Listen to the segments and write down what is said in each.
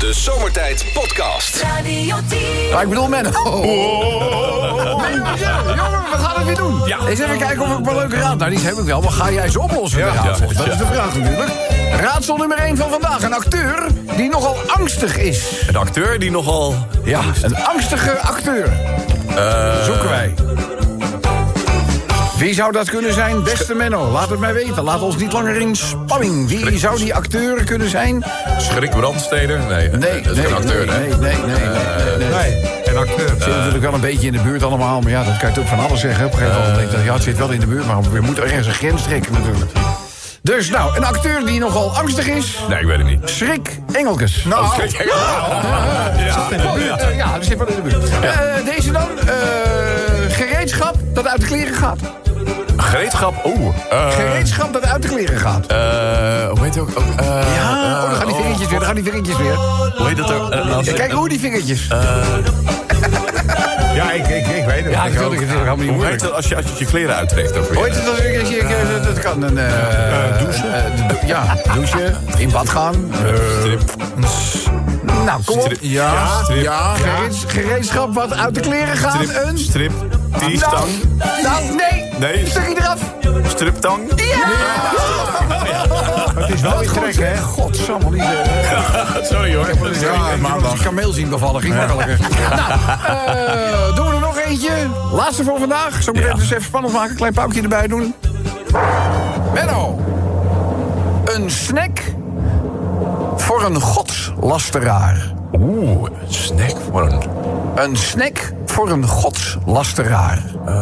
De Zomertijd Podcast. Radio 10. Maar ik bedoel Menno. Menno, jongen, we gaan het weer doen. Ja. Eens even kijken of ik een leuke raad... Nou, die heb ik wel, maar ga jij ze oplossen, de raadsels? Dat is de vraag natuurlijk. Raadsel nummer 1 van vandaag. Een acteur die nogal angstig is. Een acteur die nogal... Ja, een angstige acteur. Zoeken wij. Wie zou dat kunnen zijn, beste Menno? Laat het mij weten. Laat ons niet langer in spanning. Wie zou die acteur kunnen zijn? Schrik Brandsteder? Nee, dat is geen acteur, hè? Nee. Een acteur. Het zit natuurlijk wel een beetje in de buurt allemaal. Maar ja, dat kan je toch van alles zeggen. Op een gegeven moment denk ik, ja, het zit wel in de buurt. Maar we moeten ergens een grens trekken natuurlijk. Dus nou, een acteur die nogal angstig is. Nee, ik weet het niet. Schrik Engelkes. Nou, dat zit wel in de buurt. Deze dan, gereedschap dat uit de kleren gaat. Gereedschap? Gereedschap dat uit de kleren gaat. Hoe heet het ook? Dan gaan die vingertjes weer. Hoe heet dat ook? Kijk hoe die vingertjes. Ja, ik weet het. Ja, natuurlijk, het is helemaal niet Hoe heet moeilijk. dat als je kleren uittrekt? Ook weer? Hoe heet het als dat kan? Douchen? Douchen. In bad gaan. Strip. Nou, kom op. Strip. Gereedschap wat uit de kleren gaat. Een... Strip. T-stang. Nou, nee. Stukje eraf. Striptang. Het is wel weer trek, hè? Godsamme, niet. Sorry hoor. Maandag. Een kameel zien bevallen, ging makkelijker. Nou, doen we er nog eentje. Laatste voor vandaag. Zo meteen dus even spannend maken. Klein pauwtje erbij doen. Menno. Een snack voor een godslasteraar. Een snack voor een... Een snack voor een godslasteraar.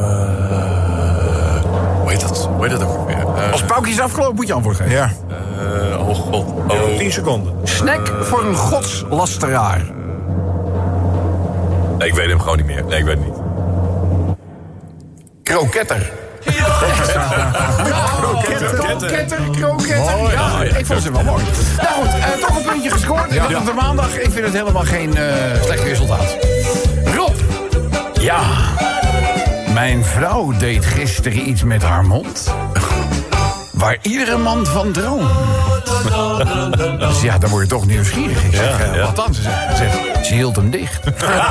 Hoe heet dat ook weer? Als pauwtje is afgelopen, moet je antwoord geven. Ja. Oh god. 10 seconden. Snack voor een godslasteraar. Nee, ik weet hem gewoon niet meer. Nee, ik weet het niet. Kroketter. Kroketter. Ja, ik vond ze wel mooi. Nou goed, toch een puntje gescoord. En dat op de maandag. Ik vind het helemaal geen slecht resultaat. Rob. Ja. Mijn vrouw deed gisteren iets met haar mond. Waar iedere man van droomt. Dus ja, dan word je toch nieuwsgierig. Ik zeg, wat dan? Ze zegt, ze hield hem dicht.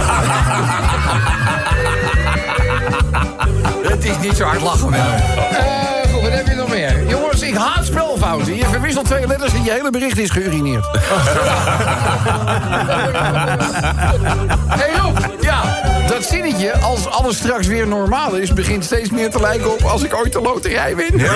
Het is niet zo hard lachen, hè. Goed, wat heb je nog meer? Jongens, ik haat spelfouten. Je verwisselt 2 letters en je hele bericht is geurineerd. Hey Rob, ja, dat zinnetje, als alles straks weer normaal is... begint steeds meer te lijken op als ik ooit de loterij win. Ja.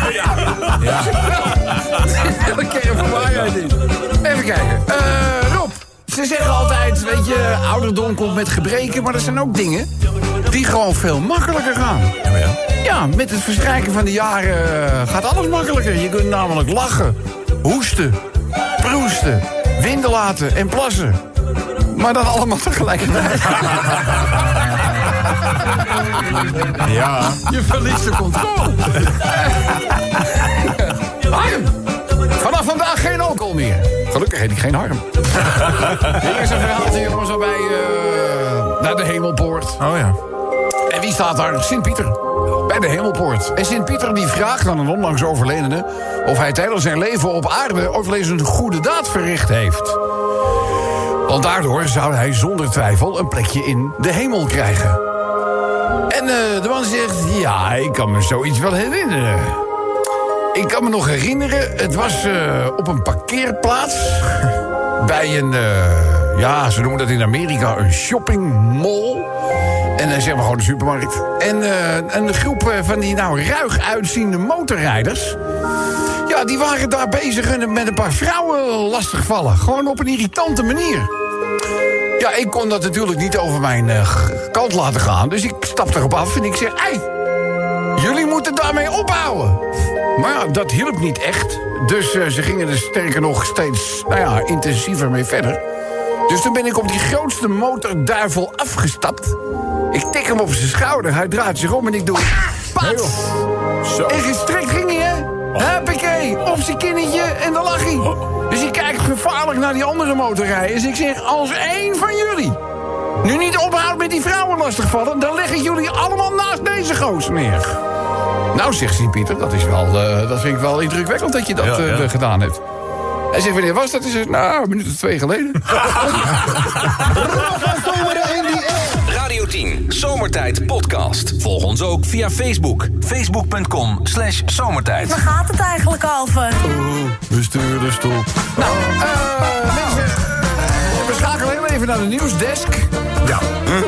Dat is wel een kern van waarheid in. Even kijken. Rob, ze zeggen altijd, weet je, ouderdom komt met gebreken... maar er zijn ook dingen die gewoon veel makkelijker gaan. Ja, met het verstrijken van de jaren gaat alles makkelijker. Je kunt namelijk lachen, hoesten, proesten, winden laten en plassen. Maar dan allemaal tegelijkertijd. Ja. Je verliest de controle. Harm! Vanaf vandaag geen alcohol meer. Gelukkig heet ik geen Harm. Hier is een verhaaltje, jongens, al bij naar de Hemelpoort. Oh ja. En wie staat daar? Sint-Pieter. Bij de Hemelpoort. En Sint-Pieter die vraagt aan een onlangs overledene... of hij tijdens zijn leven op aarde ooit wel eens een goede daad verricht heeft. Want daardoor zou hij zonder twijfel een plekje in de hemel krijgen. En de man zegt, ja, ik kan me zoiets wel herinneren. Ik kan me nog herinneren, het was op een parkeerplaats... bij een, ze noemen dat in Amerika een shoppingmall... En zeg maar gewoon de supermarkt. En een groep van die ruig uitziende motorrijders... ja, die waren daar bezig met een paar vrouwen lastigvallen. Gewoon op een irritante manier. Ja, ik kon dat natuurlijk niet over mijn kant laten gaan. Dus ik stap erop af en ik zeg... Hey, jullie moeten daarmee ophouden. Maar ja, dat hielp niet echt. Dus ze gingen er sterker nog steeds intensiever mee verder. Dus toen ben ik op die grootste motorduivel afgestapt... Ik tik hem op zijn schouder, hij draait zich om en ik doe... Pats! Zo. En gestrekt ging hij, hè? Huppakee, op zijn kinnetje en dan lag hij. Dus ik kijk gevaarlijk naar die andere motorrijders. Ik zeg, als één van jullie nu niet ophoudt met die vrouwen lastigvallen... dan leg ik jullie allemaal naast deze gozer neer. Nou, zegt Sint-Pieter, dat vind ik wel indrukwekkend dat je dat gedaan hebt. Hij zegt, wanneer was dat? Hij zegt, nou, een minuut of 2 geleden. Radio 10, Zomertijd Podcast. Volg ons ook via Facebook. Facebook.com/zomertijd. Waar gaat het eigenlijk over? Bestuurderstoel. Nou, mensen, we schakelen heel even naar de nieuwsdesk. Ja.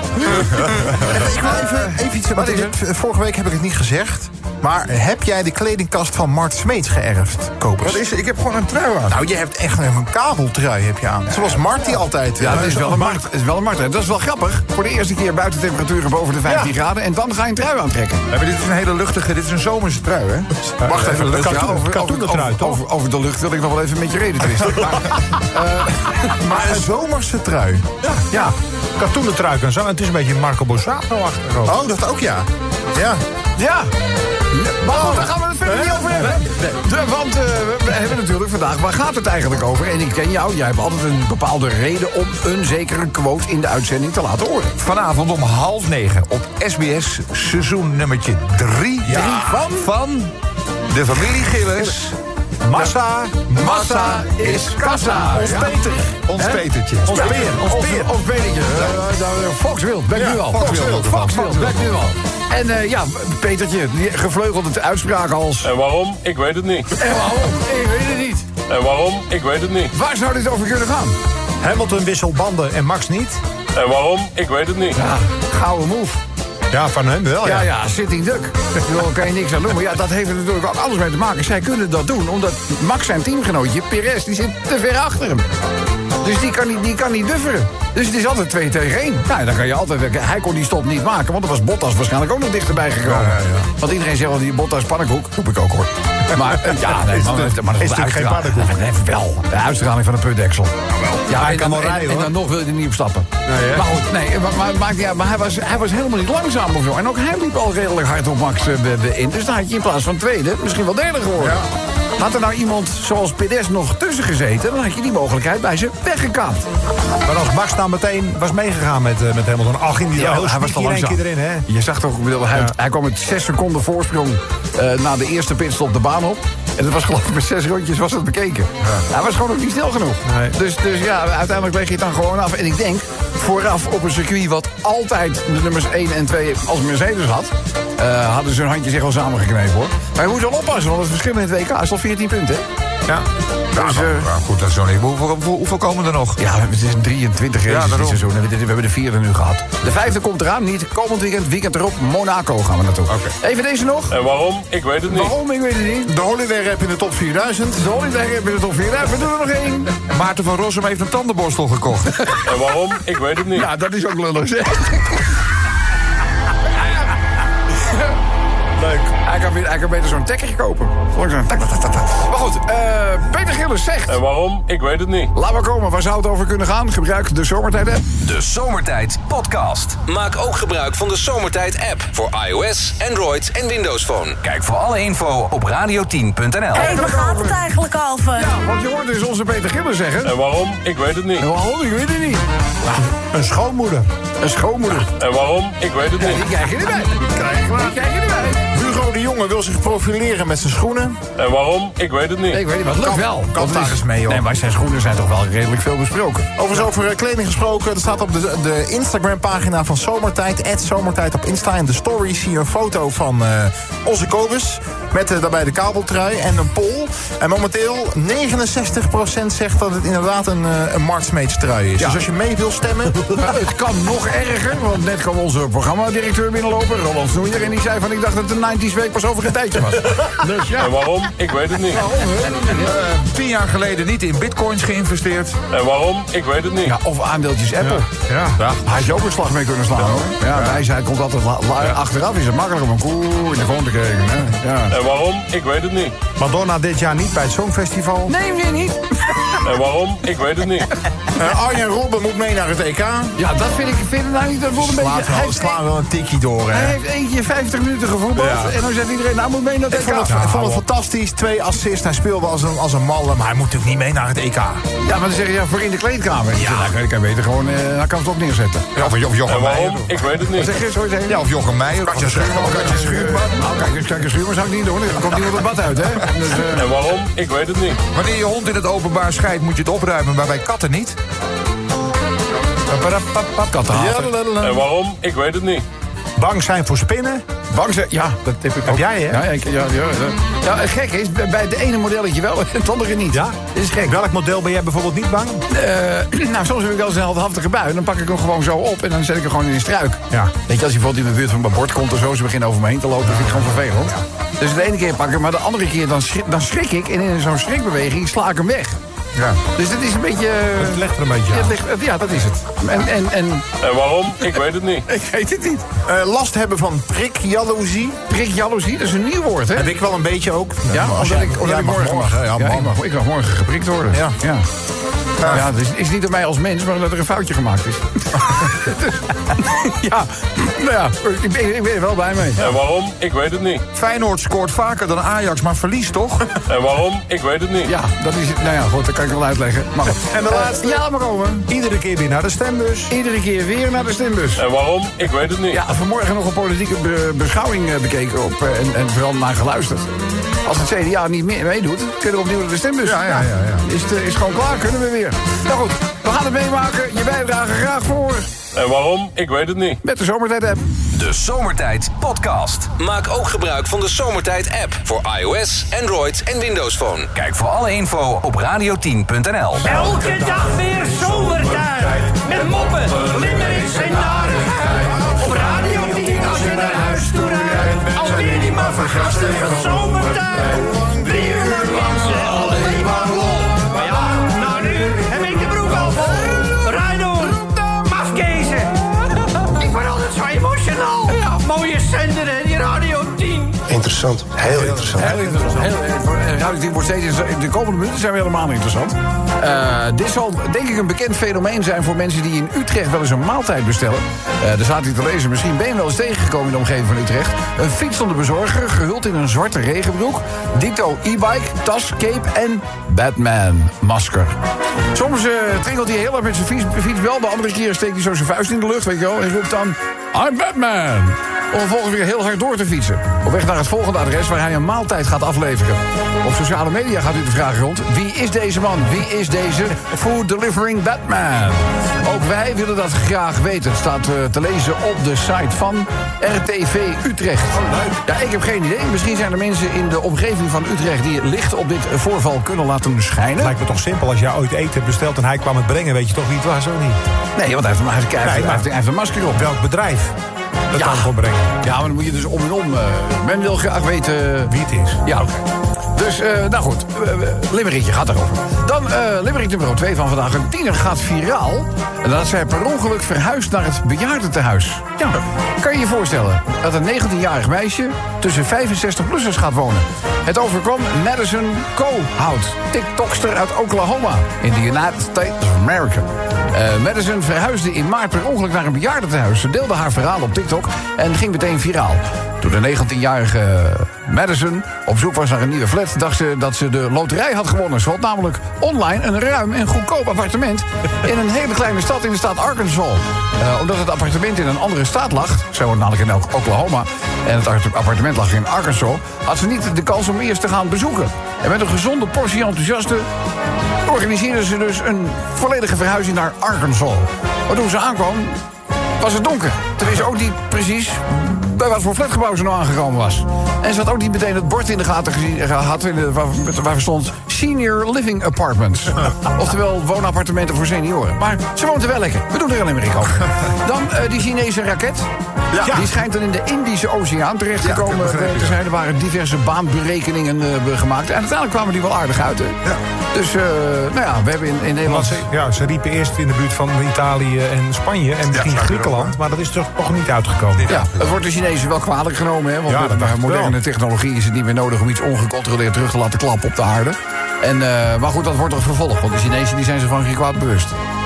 Ik wil even iets... Want vorige week heb ik het niet gezegd. Maar heb jij de kledingkast van Mart Smeets geërfd, Kopers? Wat is het? Ik heb gewoon een trui aan. Nou, je hebt echt een kabeltrui heb je aan. Zoals Mart die altijd... Ja, dat is wel een Mart. Het is wel een Mart. Dat is wel grappig. Voor de eerste keer buitentemperaturen boven de 15 graden. En dan ga je een trui aantrekken. Ja, maar dit is een hele luchtige, dit is een zomerse trui, hè? Wacht even, katoenen trui, toch? Over de lucht wil ik nog wel even met je reden twisten. maar een zomerse trui. Ja, katoenen trui en zo. En het is een beetje Marco Borsato-achtig. Oh, dat ook, ja. Ja. Ja. Maar goed, daar gaan we het verder niet over hebben. Want we hebben natuurlijk vandaag, waar gaat het eigenlijk over? En ik ken jou, jij hebt altijd een bepaalde reden om een zekere quote in de uitzending te laten horen. Vanavond om 8:30 op SBS, seizoen nummertje 3. Ja. Van de familie Gillis. Massa is kassa. Ons Peter. Ons Petertje. Ons Peer. Ons Petertje. Foxwild, ben ik nu al. Foxwild, ben ik nu al. En Petertje, die gevleugelde uitspraak als... En waarom? Ik weet het niet. En waarom? Ik weet het niet. En waarom? Ik weet het niet. Waar zou dit over kunnen gaan? Hamilton wisselt banden en Max niet. En waarom? Ik weet het niet. Ja, gouden move. Ja, van hem wel, ja. Ja, sitting duck. Daar kan je niks aan doen. Maar ja, dat heeft er natuurlijk ook alles mee te maken. Zij kunnen dat doen, omdat Max zijn teamgenootje, Perez, die zit te ver achter hem. Dus die kan niet bufferen. Dus het is altijd 2 tegen 1. Nou, dan kan je altijd... Hij kon die stop niet maken, want er was Bottas waarschijnlijk ook nog dichterbij gekomen. Ja. Want iedereen zegt wel, die Bottas pannenkoek. Roep ik ook, hoor. Maar ja, nee, maar dat is natuurlijk geen pannenkoek. Wel, de uitstraling van de putdeksel. Ja, hij kan wel rijden, en dan nog wil je er niet op stappen. Nee, maar goed, maar hij was helemaal niet langzaam of zo. En ook hij liep al redelijk hard op Max in. Dus dan had je in plaats van tweede misschien wel derde geworden. Ja. Had er nou iemand zoals Perez nog tussen gezeten, dan had je die mogelijkheid bij ze weggekaapt. Maar als Max nou meteen was meegegaan met Hamilton, al ging hij was al langzaam erin, hè? Je zag toch, hij kwam met 6 seconden voorsprong na de eerste pitstop de baan op. En dat was geloof ik met 6 rondjes was het bekeken. Ja. Hij was gewoon ook niet snel genoeg. Nee. Dus ja, uiteindelijk leg je het dan gewoon af. En ik denk, vooraf op een circuit wat altijd de nummers 1 en 2 als Mercedes had, hadden ze hun handjes echt wel samengeknepen, hoor. Maar je moet wel oppassen, want het verschil in het WK is al 14 punten, hè? Ja. Dus, goed, dat is zo niet. Hoeveel komen er nog? Ja, het is een 23 races dit seizoen. We hebben de 4e nu gehad. De 5e komt eraan, niet komend weekend erop. Monaco gaan we naartoe. Okay. Even deze nog. En waarom? Ik weet het niet. Waarom? Ik weet het niet. De Holiday Rap in de top 4000. De Holiday Rap in de top 4000. We doen er nog 1. Maarten van Rossum heeft een tandenborstel gekocht. En waarom? Ik weet het niet. Ja, dat is ook lullig, zeg. Leuk. Hij kan beter zo'n tekkertje kopen. Maar goed, Peter Gillis zegt... En waarom? Ik weet het niet. Laat maar komen, waar zou het over kunnen gaan? Gebruik de Zomertijd-app. De Zomertijd Podcast. Maak ook gebruik van de Zomertijd-app voor iOS, Android en Windows Phone. Kijk voor alle info op radio10.nl. Hé, waar gaat het eigenlijk over? Ja, want je hoort dus onze Peter Gillis zeggen... En waarom? Ik weet het niet. En waarom? Ik weet het niet. Een schoonmoeder. Een schoonmoeder. En waarom? Ik weet het niet. Die krijg je erbij. Hugo de Jonge wil zich profileren met zijn schoenen. En waarom? Ik weet het niet. Ik weet niet, wat lukt wel. Kan daar eens mee, hoor. Nee, maar zijn schoenen zijn toch wel redelijk veel besproken. Overigens over kleding gesproken. Dat staat op de Instagram-pagina van Zomertijd. @Zomertijd op Insta. En de story zie je een foto van onze Kobus. Met daarbij de kabeltrui en een poll. En momenteel 69% zegt dat het inderdaad een Mart Smeets trui is. Ja. Dus als je mee wil stemmen... Het kan nog erger, want net kwam onze programmadirecteur binnenlopen, Roland Snoeier, en die zei van, ik dacht dat de 90's week pas over een tijdje was. Dus ja. En waarom? Ik weet het niet. 10 jaar geleden niet in bitcoins geïnvesteerd. En waarom? Ik weet het niet. Ja, of aandeeltjes Apple. Ja. Hij had je ook een slag mee kunnen slaan, hoor. Ja, de wijsheid komt altijd achteraf. Is het makkelijk om een koe in de grond te kijken. Hè? Ja. En waarom? Ik weet het niet. Madonna dit jaar niet bij het Songfestival. Nee, weer niet. En waarom? Ik weet het niet. Arjen Robben moet mee naar het EK. Ja, dat vind ik nou niet. Dat wordt een beetje. Hij Slaat wel een tikkie door, hè? Hij heeft eentje 50 minuten gevoetbald. Ja. En dan zegt iedereen, nou moet mee naar het EK. Ik vond het fantastisch. 2 assists. Hij speelde als een malle. Maar hij moet natuurlijk niet mee naar het EK. Ja, maar dan zeg je, ja, voor in de kleedkamer. Ja, dan kan je beter gewoon, dan kan het ook neerzetten. Ja, of Jochem En Meijer. waarom? Ik weet het niet. Zeg je zo eens. Ja, of Jochem Meijer. Katja Schuurman. Kijk, Schuurman zou ik niet doen. Dan komt niet op het bad uit, hè. Dus, En waarom? Ik weet het niet. Wanneer je hond in het openbaar scheidt, moet je het opruimen, maar bij katten niet. kattenhater. En waarom? Ik weet het niet. Bang zijn voor spinnen. Bang zijn, ja, dat heb ik ook. Heb jij, hè? Ja, het gekke is, bij het ene modelletje wel en het andere niet. Ja? Dat is gek. Welk model ben jij bijvoorbeeld niet bang? Nou, soms heb ik wel eens een heldhaftige bui. Dan pak ik hem gewoon zo op en dan zet ik hem gewoon in een struik. Ja. Weet je, als hij bijvoorbeeld in de buurt van mijn bord komt of zo, ze beginnen over me heen te lopen, vind ik gewoon vervelend. Dus de ene keer pak ik hem, maar de andere keer dan schrik ik en in zo'n schrikbeweging sla ik hem weg. Ja. Dus dat is een beetje... Het legt er een beetje aan. Ja, dat is het. En waarom? Ik weet het niet. Ik weet het niet. Last hebben van prikjaloezie. Prikjaloezie, dat is een nieuw woord, hè? Heb ik wel een beetje ook. Ja, omdat ik morgen mag. hè? Ja, man. Ik mag morgen geprikt worden. Ja. Ja, het is niet door mij als mens, maar dat er een foutje gemaakt is. Ja, nou ja, ik ben er wel blij mee. En waarom? Ik weet het niet. Feyenoord scoort vaker dan Ajax, maar verliest toch? En waarom? Ik weet het niet. Ja, dat is het. Nou ja, goed, dat kan ik wel uitleggen. Maar goed. En de laatste? Ja, laat maar komen. Iedere keer weer naar de stembus. Iedere keer weer naar de stembus. En waarom? Ik weet het niet. Ja, vanmorgen nog een politieke beschouwing bekeken op, en vooral naar geluisterd. Als het CDA niet meer meedoet, kunnen we opnieuw naar de stembus. Ja. Is gewoon klaar, kunnen we weer. Nou goed, we gaan het meemaken. Je bijdrage graag voor. En waarom? Ik weet het niet. Met de Zomertijd-app. De Zomertijd Podcast. Maak ook gebruik van de Zomertijd app voor iOS, Android en Windows Phone. Kijk voor alle info op radio10.nl. Elke dag weer zomertijd. Met moppen, limmerings en narigheid. Op Radio 10 als je naar huis toe rijdt. Alweer die maar vergasten van zomertijd. 3 uur lang ze alleen maar lol. Maar ja, nou nu heb ik de broek al vol. Rijdoor, mafkezen. Ik word altijd zo emotional. Mooie zender hè, die Radio 10. Interessant, heel interessant. Heel interessant. Radio 10 wordt steeds, de komende minuten zijn we helemaal interessant. Dit zal denk ik een bekend fenomeen zijn voor mensen die in Utrecht wel eens een maaltijd bestellen. Er staat hier te lezen, misschien ben je wel eens tegengekomen in de omgeving van Utrecht. Een fietsende bezorger, gehuld in een zwarte regenbroek, dito e-bike, tas, cape en Batman-masker. Soms tringelt hij heel erg met zijn fietsbel, de andere keer steekt hij zo zijn vuist in de lucht, weet je wel, en roept dan, I'm Batman! Om vervolgens weer heel hard door te fietsen. Op weg naar het volgende adres waar hij een maaltijd gaat afleveren. Op sociale media gaat u de vraag rond. Wie is deze man? Wie is deze Food Delivering Batman? Ook wij willen dat graag weten. Het staat te lezen op de site van RTV Utrecht. Ja, ik heb geen idee. Misschien zijn er mensen in de omgeving van Utrecht die het licht op dit voorval kunnen laten schijnen. Het lijkt me toch simpel. Als jij ooit eten hebt besteld en hij kwam het brengen, weet je toch wie het was, of niet? Nee, want hij heeft een masker op. Welk bedrijf dat kan gewoon brengen? Ja, maar dan moet je dus om en om. Men wil graag weten wie het is. Ja, oké. Dus, nou goed, Limerickje gaat erover. Dan Limerick nummer 2 van vandaag. Een tiener gaat viraal. En dat zij per ongeluk verhuist naar het bejaardentehuis. Ja, kan je je voorstellen dat een 19-jarig meisje tussen 65-plussers gaat wonen? Het overkwam Madison Cohout, TikTokster uit Oklahoma in de United States of America. Madison verhuisde in maart per ongeluk naar een bejaardentehuis. Ze deelde haar verhaal op TikTok en ging meteen viraal. Toen de 19-jarige Madison op zoek was naar een nieuwe flat, dacht ze dat ze de loterij had gewonnen. Ze had namelijk online een ruim en goedkoop appartement in een hele kleine stad in de staat Arkansas. Omdat het appartement in een andere staat lag, zij woont namelijk in Oklahoma, en het appartement lag in Arkansas, had ze niet de kans om eerst te gaan bezoeken. En met een gezonde portie enthousiaste organiseerde ze dus een volledige verhuizing naar Arkansas. Maar toen ze aankwam, was het donker. Toen wist ze ook niet precies bij wat voor flatgebouw ze nou aangekomen was. En ze had ook niet meteen het bord in de gaten gehad waar stond Senior Living Apartments. Oftewel woonappartementen voor senioren. Maar ze woont er wel lekker. We doen er een Amerika over. Dan die Chinese raket. Ja. Die schijnt dan in de Indische Oceaan terechtgekomen te zijn. Er waren diverse baanberekeningen gemaakt. En uiteindelijk kwamen die wel aardig uit. Hè? Ja. Dus, nou ja, we hebben in Nederland... Ze riepen eerst in de buurt van Italië en Spanje en misschien Griekenland. Maar dat is toch nog niet uitgekomen. Ja, het wordt de Chinezen wel kwalijk genomen. Hè, want met moderne technologie is het niet meer nodig om iets ongecontroleerd terug te laten klappen op de aarde. En, maar goed, dat wordt toch vervolgd. Want de Chinezen die zijn zich van geen kwaad bewust.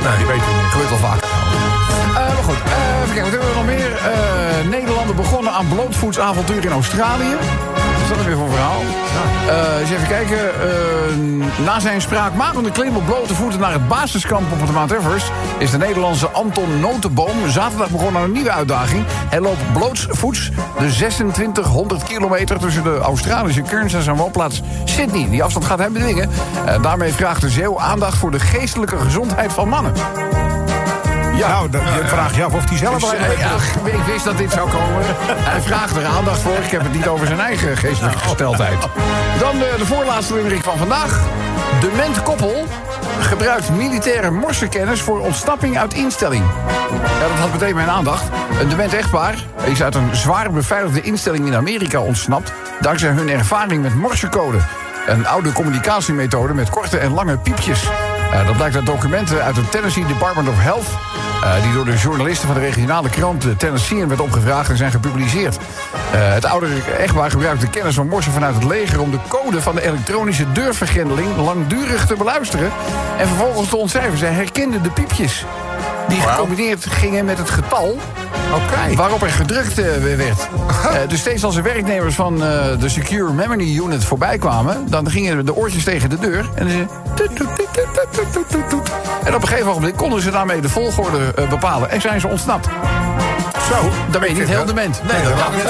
Nee, die weten we niet. Gebeurt wel vaak. Maar goed, even kijken, wat hebben we nog meer? Nederlander begonnen aan blootvoetsavontuur in Australië. Wat is dat weer voor een verhaal? Eens even kijken. Na zijn spraakmakende klim op blote voeten naar het basiskamp op de Mount Everest is de Nederlandse Anton Notenboom zaterdag begonnen aan een nieuwe uitdaging. Hij loopt blootsvoets de 2600 kilometer tussen de Australische Cairns en zijn woonplaats Sydney. Die afstand gaat hem bedwingen. Daarmee vraagt de Zeeuw aandacht voor de geestelijke gezondheid van mannen. Ja, nou, je vraagt je af of hij zelf... Ik wist dat dit zou komen. Hij vraagt er aandacht voor. Ik heb het niet over zijn eigen geestelijke gesteldheid. Dan de voorlaatste limerick van vandaag. Dement koppel gebruikt militaire morsekennis voor ontsnapping uit instelling. Ja, dat had meteen mijn aandacht. Een dement echtpaar is uit een zwaar beveiligde instelling in Amerika ontsnapt dankzij hun ervaring met morsecode. Een oude communicatiemethode met korte en lange piepjes. Dat blijkt uit documenten uit het Tennessee Department of Health, die door de journalisten van de regionale krant de Tennessean werd opgevraagd en zijn gepubliceerd. Het oudere echtpaar gebruikte kennis van morsen vanuit het leger om de code van de elektronische deurvergrendeling langdurig te beluisteren en vervolgens te ontcijferen. Zij herkenden de piepjes die gecombineerd gingen met het getal waarop er gedrukt werd. Dus steeds als er werknemers van de Secure Memory Unit voorbij kwamen, dan gingen de oortjes tegen de deur en dan en op een gegeven moment konden ze daarmee de volgorde bepalen en zijn ze ontsnapt. Zo, dan ben je niet heel dement. Nee, dat kan niet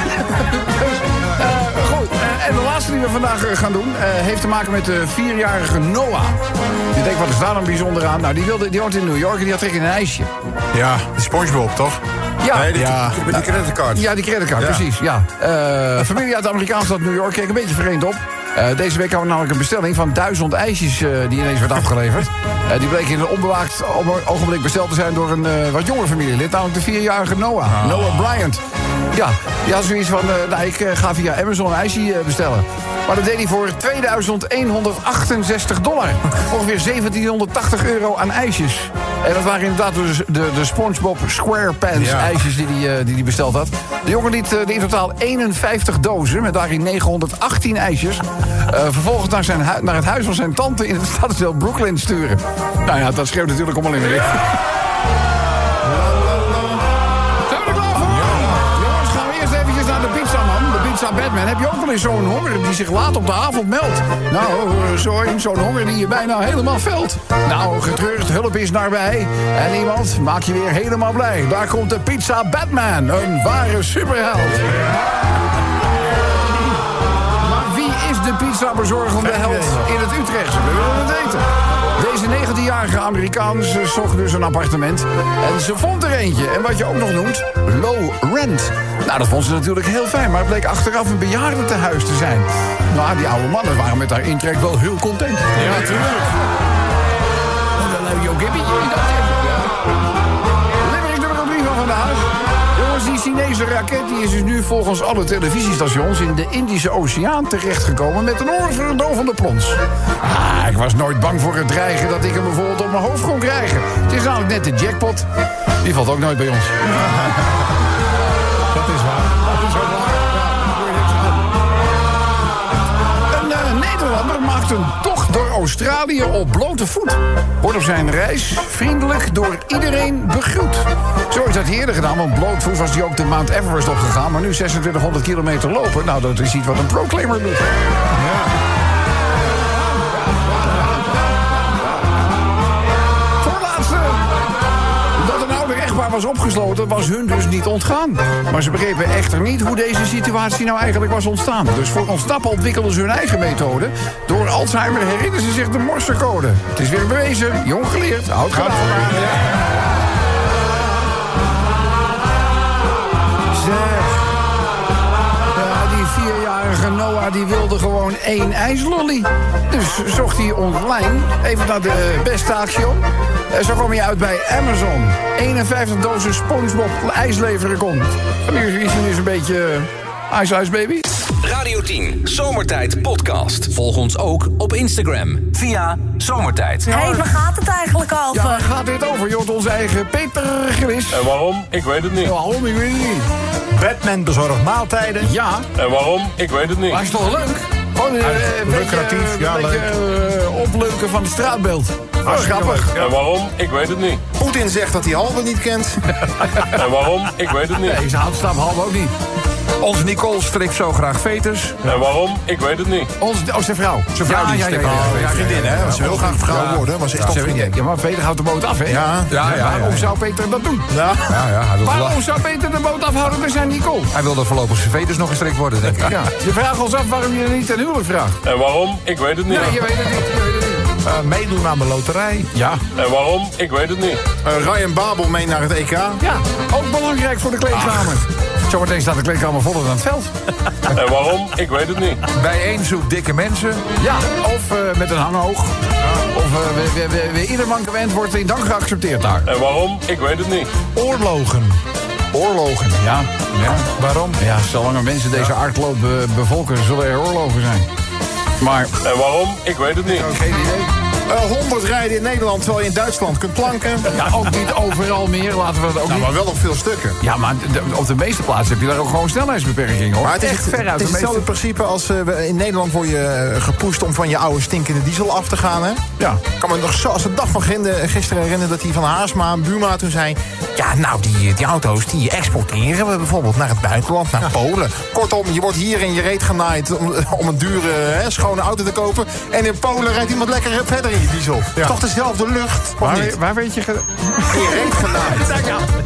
goed, en de laatste die we vandaag gaan doen heeft te maken met de 4-jarige Noah. Je denkt, wat is daar dan bijzonder aan? Nou, die woont in New York en die had trek in een ijsje. Ja, de SpongeBob, toch? Ja, nee, met die creditcard. Ja, die creditcard, precies. Ja. Een familie uit de Amerikaanse stad New York keek een beetje vreemd op. Deze week hadden we namelijk een bestelling van 1000 ijsjes die ineens werd afgeleverd. Die bleek in een onbewaakt ogenblik besteld te zijn door een wat jonger familielid, namelijk de 4-jarige Noah. Noah Bryant. Ja, die had zoiets van, ik ga via Amazon een ijsje bestellen. Maar dat deed hij voor $2168. Ongeveer 1780 euro aan ijsjes. En dat waren inderdaad de SpongeBob SquarePants ijsjes die hij besteld had. De jongen liet in totaal 51 dozen met daarin 918 ijsjes vervolgens naar het huis van zijn tante in het stadsdeel Brooklyn sturen. Nou ja, dat schreeuwt natuurlijk allemaal in de richting. Zijn we er klaar voor? Jongens, gaan we eerst eventjes naar de pizzaman, de Pizza Batman. Heb je ook wel eens zo'n honger die zich laat op de avond meldt? Nou, zo'n honger die je bijna helemaal velt. Nou, getreurd, hulp is nabij. En iemand maakt je weer helemaal blij. Daar komt de Pizza Batman, een ware superheld. De pizzabezorgende held in het Utrechtse. We willen het weten. Deze 19-jarige Amerikaan zocht dus een appartement. En ze vond er eentje. En wat je ook nog noemt, low rent. Nou, dat vond ze natuurlijk heel fijn. Maar het bleek achteraf een bejaardentehuis te zijn. Nou, die oude mannen waren met haar intrek wel heel content. Ja, natuurlijk. En dan heb je ook Gibbetje. Limerick nummer 3 van vandaag. Die Chinese raket die is dus nu volgens alle televisiestations in de Indische Oceaan terechtgekomen met een oorverdovende plons. Ik was nooit bang voor het dreigen dat ik hem bijvoorbeeld op mijn hoofd kon krijgen. Het is namelijk net de jackpot. Die valt ook nooit bij ons. Dat is waar. Dat is ook waar. Een Nederlander maakt een tocht door Australië op blote voet. Wordt op zijn reis vriendelijk door iedereen begroet. Zo is dat hij eerder gedaan, want blootvoet was hij ook de Mount Everest opgegaan. Maar nu 2600 kilometer lopen, nou dat is iets wat een proclaimer doet. Ja. Voorlaatste. Dat een ouder echtpaar was opgesloten, was hun dus niet ontgaan. Maar ze begrepen echter niet hoe deze situatie nou eigenlijk was ontstaan. Dus voor ontsnappen ontwikkelden ze hun eigen methode. Door Alzheimer herinneren ze zich de morsecode. Het is weer bewezen, jong geleerd, oud gedaan. Ja, die 4-jarige Noah die wilde gewoon 1 ijslolly. Dus zocht hij online even naar de beste actie op. Zo kwam je uit bij Amazon. 51 dozen SpongeBob ijs leveren kon. En nu is hij dus een beetje ice baby. Radio 10, Zomertijd podcast. Volg ons ook op Instagram via Zomertijd. Hé, waar gaat het eigenlijk over? Ja, waar gaat dit over? Je hoort onze eigen Peter Gillis. En waarom? Ik weet het niet. Waarom? Ik weet het niet. Batman bezorgt maaltijden. Ja. En waarom? Ik weet het niet. Maar is toch leuk? Gewoon lucratief, ja, een beetje opleuken van het straatbeeld. Grappig. En waarom? Ik weet het niet. Poetin zegt dat hij Halve niet kent. En waarom? Ik weet het niet. Nee, ze houdt Stap Halve ook niet. Onze Nicole strikt zo graag veters. En waarom? Ik weet het niet. Zijn vrouw. Zijn vrouw die strikt Vriendin, hè? Ze wil graag vrouw worden, maar ze is toch vriendin. Ja, maar Peter houdt de boot af, hè? Ja. Waarom zou Peter dat doen? Waarom zou Peter de boot afhouden bij zijn Nicole? Hij wil dat voorlopig zijn veters nog gestrikt worden, denk ik. Ja. Je vraagt ons af waarom je er niet ten huwelijk vraagt. En waarom? Ik weet het niet. Nee, je weet het niet. Meedoen aan de loterij. Ja. En waarom? Ik weet het niet. Ryan Babel mee naar het EK. Ja, ook belangrijk voor de kleedkamer. Zometeen staat de kleedkamer voller dan het veld. En waarom? Ik weet het niet. Bijeen zoekt dikke mensen. Ja, of met een hanghoog. Of ieder mankement wordt in dank geaccepteerd daar. En waarom? Ik weet het niet. Oorlogen. Ja. Waarom? Ja, zolang er mensen deze aardkloot bevolken, zullen er oorlogen zijn. Maar... En waarom? Ik weet het niet. Geen idee. 100 rijden in Nederland, terwijl je in Duitsland kunt planken. Ja, ook niet overal meer, laten we dat ook niet. Maar wel op veel stukken. Ja, maar op de meeste plaatsen heb je daar ook gewoon snelheidsbeperking, hoor. Maar het is echt ver uit het is hetzelfde principe als in Nederland word je gepusht om van je oude stinkende diesel af te gaan, hè? Ja. Ik kan me nog zoals de dag van gisteren herinneren dat hij van Haarsma, een buurma, toen zei... Ja, nou, die auto's die exporteren we bijvoorbeeld naar het buitenland, naar Polen. Kortom, je wordt hier in je reet genaaid om een dure, schone auto te kopen. En in Polen rijdt iemand lekker verder in je diesel. Ja. Toch dezelfde lucht, of niet? Waar weet je... In je reet genaaid.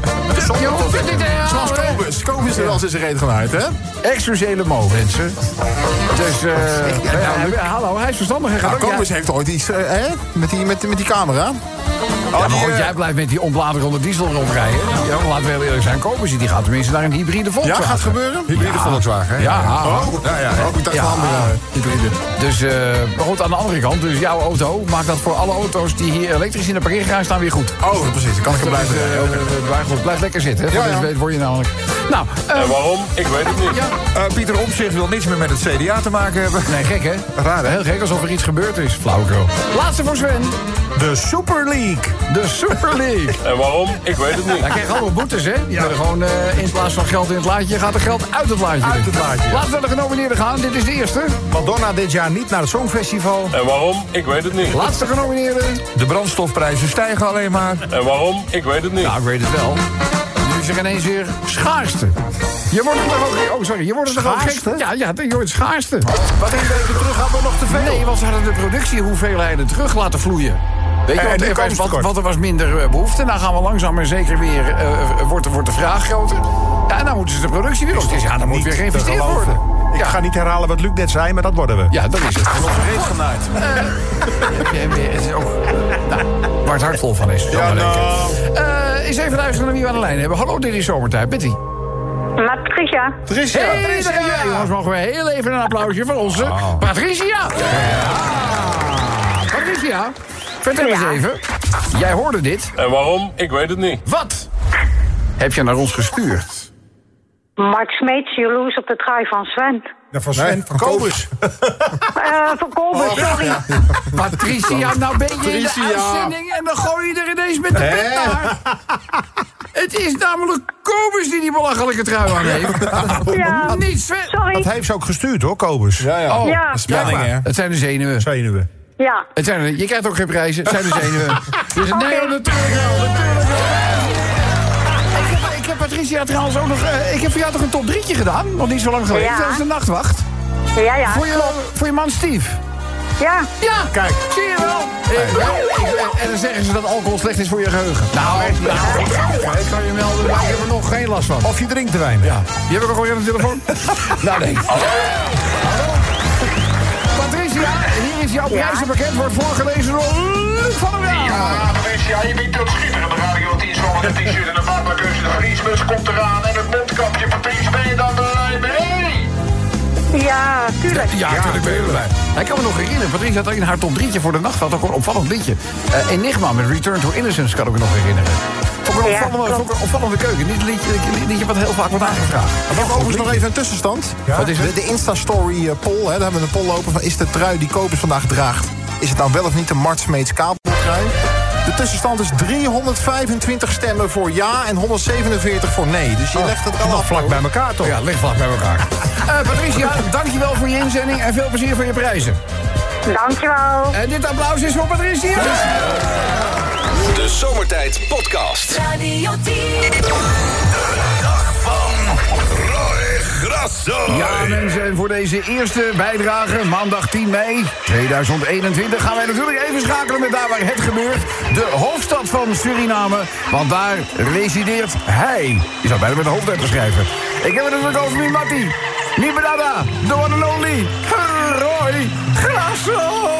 Zoals Kobus. Kobus is er wel eens in zijn reet genaaid, hè? Excusez mo, mensen. Dus, hallo, hij is verstandig. Hij gaat ook... Kobus heeft ooit iets, met die camera. Ja, maar goed, jij blijft met die ontbladerende diesel rondrijden. Ja, laten we heel eerlijk zijn. Kobus, die gaat tenminste naar een hybride Volkswagen. Ja, gaat gebeuren? Hybride Volkswagen, hè? Ja. Ook ik andere hybride. Dus, maar goed, aan de andere kant, dus jouw auto maakt dat voor alle auto's die hier elektrisch in de parkeergarage staan weer goed. Oh, precies. Dan kan ik er blijven. Goed, blijf lekker zitten. Hè? Ja. Weet word je namelijk. Nou, en waarom? Ik weet het niet. Ja. Pieter Omtzigt wil niets meer met het CDA te maken hebben. Nee, gek hè? Raar, hè? Heel gek, alsof er iets gebeurd is. Flauwekul. Laatste voor Sven. De Super League. De Super League. En waarom? Ik weet het niet. Hij krijgt allemaal boetes, hè? Ja. Gewoon in plaats van geld in het laadje, gaat er geld uit het laadje. Uit het laadje. Laten we naar de genomineerden gaan. Dit is de eerste. Madonna dit jaar niet naar het Songfestival. En waarom? Ik weet het niet. Laatste genomineerde. De brandstofprijzen stijgen alleen maar. En waarom? Ik weet het niet. Nou, ik weet het wel. Nu is er ineens weer schaarste. Je wordt er toch ook... Oh, sorry. Je wordt er toch ook gek... Ja, je wordt schaarste. Wat een weken terug hadden we nog te veel. Nee, want ze hadden de productiehoeveelheden terug laten vloeien. Weet je, want er was minder behoefte. Nou gaan we langzaam maar zeker weer... wordt de vraag groter. Ja, en dan moeten ze de productie weer op. Dus ja, dan moet weer geïnvesteerd worden. Ik ga niet herhalen wat Luc net zei, maar dat worden we. Ja, dat is het. Onze reet genaaid. Het is ook... Nou, waar het hart vol van is. Ja, nou... Eens even luisteren naar wie we aan de lijn hebben. Hallo, dit is Zomertijd. Betty. Met Patricia. Hey, jongens, mogen we heel even een applausje voor onze Patricia. Patricia, vertel eens even. Jij hoorde dit. En waarom? Ik weet het niet. Wat heb je naar ons gestuurd? Mart Smeets, jaloers op de trui van Sven. Ja, van Sven, van Kobus. Van Kobus, sorry. Patricia, nou ben je in de uitzending en dan gooi je er ineens met de pet naar. Het is namelijk Kobus die belachelijke trui aan heeft. Ja, niet Sven. Sorry. Dat heeft ze ook gestuurd, hoor, Kobus. Ja. Oh, Ja. Spanning, hè? het zijn de zenuwen. Zenuwen. Ja. Je krijgt ook geen prijzen, het zijn de zenuwen. Dus nee, natuurlijk wel. Ik heb Patricia trouwens ook nog... ik heb voor jou toch een top 3'tje gedaan? Nog niet zo lang geleden. Ja. Dat is de nachtwacht. Ja. Voor je man Steve. Ja. Ja, kijk. Zie je wel? En dan zeggen ze dat alcohol slecht is voor je geheugen. Nou, ik kan je melden, maar ik heb er nog geen last van. Of je drinkt te weinig. Ja. Die heb ik ook alweer aan de telefoon. Nou, nee. Hallo. Patricia, hier is jouw prijzenpakket. Wordt voorgelezen door Luc van der Wel. Ja, Patricia, je bent tot schitterende Radio 10 zonnige t-shirt en een badmakeuze. De vriesmuts komt eraan en het mondkapje. Patrice, ben je dan blij mee? Ja, tuurlijk. Ja, tuurlijk ben je erbij. Hij kan me nog herinneren. Patricia had in haar top 3'tje voor de nacht had ook een opvallend liedje. Enigma met Return to Innocence kan ik me nog herinneren. Ook een opvallende keuken. Niet een liedje wat heel vaak wordt aangevraagd. Ik heb overigens nog even een tussenstand. Ja? Wat is het? De Insta-story poll, daar hebben we een poll lopen van... is de trui die Kobus vandaag draagt... is het nou wel of niet een Mart Smeets kabeltrui? De tussenstand is 325 stemmen voor ja en 147 voor nee. Dus je legt het wel af. Vlak bij elkaar, toch? Ja, ligt vlak bij elkaar. Patricia, dankjewel voor je inzending en veel plezier voor je prijzen. Dankjewel. En dit applaus is voor Patricia. De Zomertijd Podcast. Radio 10. Dag van Roy Grasso. Ja, mensen, en voor deze eerste bijdrage, maandag 10 mei 2021... gaan wij natuurlijk even schakelen met daar waar het gebeurt. De hoofdstad van Suriname, want daar resideert hij. Je zou bijna met een hoofdletter schrijven. Ik heb het natuurlijk over mijn Mattie. Mi brada, the one and only, Roy Grasso.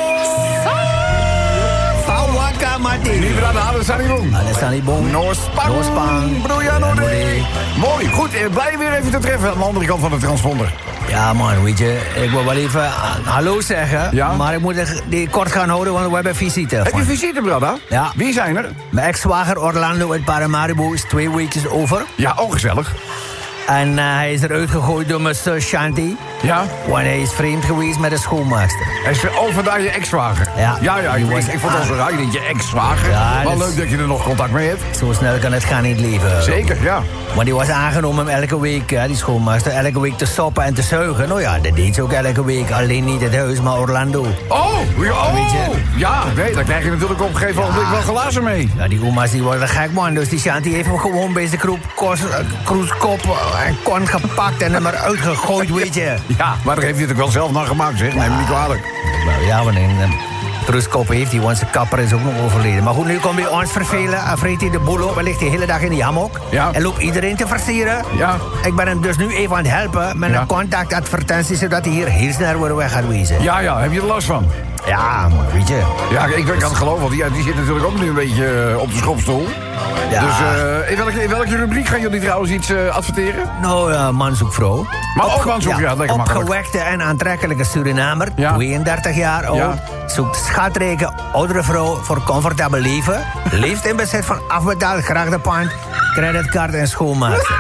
Mi brada, Alessanibong. Noorspang. Broeianode. Mooi, goed, blij weer even te treffen aan de andere kant van de transponder. Ja man, weet je, ik wil wel even hallo zeggen, ja? Maar ik moet die kort gaan houden, want we hebben visite. Heb je visite, brada? Ja. Wie zijn er? Mijn ex-zwager Orlando uit Paramaribo is 2 weken over. Ja, ook gezellig. En hij is eruit gegooid door mijn zus Shanti. Ja? Want hij is vreemd geweest met de schoonmaakster. Hij is vandaar je ex-zwager. Ja. Ja, ik vond het al zo raar, dat je ex-zwager. Ja, wel leuk dat je er nog contact mee hebt. Zo snel kan het gaan in het leven. Zeker, ja. Maar die was aangenomen om elke week, die schoonmaakster, elke week te stoppen en te zuigen. Nou ja, dat deed ze ook elke week. Alleen niet het huis, maar Orlando. Oh! Weet je? Ja, nee, daar krijg je natuurlijk op een gegeven moment wel glazen mee. Ja, die oma's die worden gek, man. Dus die Shanti heeft hem gewoon bij zijn kroeskop en kon gepakt en hem eruit gegooid, weet je. Ja, maar daar heeft hij het ook wel zelf naar gemaakt, zeg. Neem me niet kwalijk. Nou ja, wanneer een kroeskop heeft hij, want zijn kapper is ook nog overleden. Maar goed, nu komt hij ons vervelen en vreet hij de boel op en ligt hij de hele dag in die hamok. Ja. En loopt iedereen te versieren. Ja. Ik ben hem dus nu even aan het helpen met een contactadvertentie, zodat hij hier heel snel weer weg gaat wezen. Ja, heb je er last van? Ja, maar weet je. Ja, ik kan het geloven, want die zit natuurlijk ook nu een beetje op de schopstoel. Ja. Dus in welke rubriek gaan jullie trouwens iets adverteren? Nou, man zoekt vrouw. Maar ook man zoekt, ja, lekker makkelijk. Opgewekte en aantrekkelijke Surinamer, 32 jaar oud, zoekt schatrijke oudere vrouw voor comfortabel leven, leeft in bezit van afbetaald grachtenpand, creditcard en schoonmaakster.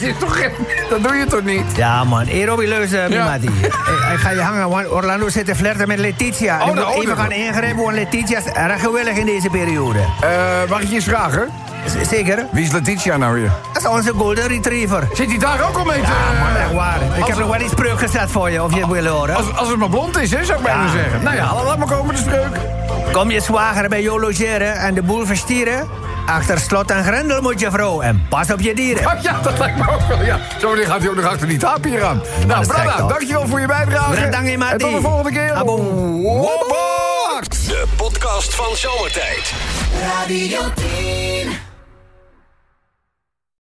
Dat doe je toch niet? Ja, man. Robbie, luister, Mimati. Ik ga je hangen, want Orlando zit te flirten met Letitia. Ik moet even gaan ingrijpen, want Letitia is erg gewillig in deze periode. Mag ik je eens vragen? Zeker. Wie is Letitia nou weer? Dat is onze golden retriever. Zit hij daar ook al mee te... Ja, man, echt waar. Ik heb nog wel die spreuk gezet voor je, of je het wil horen. Als het maar blond is, hè, zou ik bijna zeggen. Nou ja, laat maar komen, de spreuk. Kom je zwager bij jou logeren en de boel verstieren? Achter slot en grendel moet je vrouw en pas op je dieren. Ja, dat lijkt me ook wel, ja. Zo gaat hij ook nog achter die taap hier aan. Nou, Brada, dankjewel voor je bijdrage. Dank je, Mati. En tot de volgende keer. De podcast van Zomertijd. Radio 10.